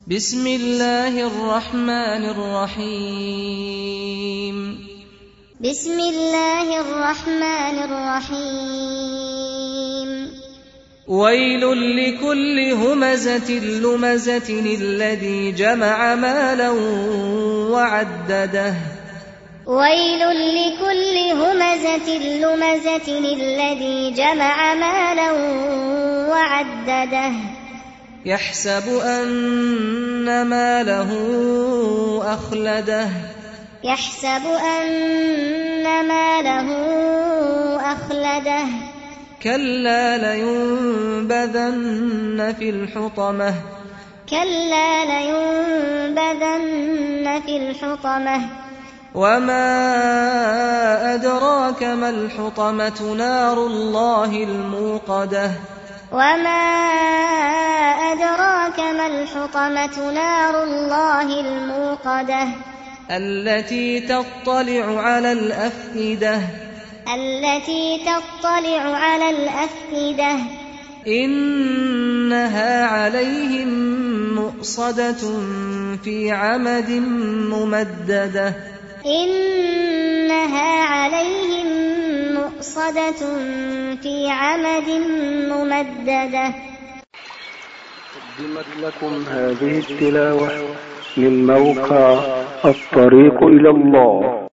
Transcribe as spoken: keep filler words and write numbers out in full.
بسم الله الرحمن الرحيم بسم الله الرحمن الرحيم ويل لكل همزة لمزة الذي جمع مالا وعدده ويل لكل همزة لمزة الذي جمع مالا وعدده يحسب أن ماله أخلده يحسب أن ماله أخلده كلا لينبذن في الحطمة كلا لينبذن في الحطمة وما أدراك ما الحطمة نار الله الموقدة وما أدراك ما الحطمة نار الله الموقدة التي تطلع على الأفئدة التي تطلع على الأفئدة إنها عليهم مؤصدة في عمد ممددة إنها عليهم مؤصدة في عمد ممددة. قدمت لكم هذه التلاوة من موقع الطريق إلى الله.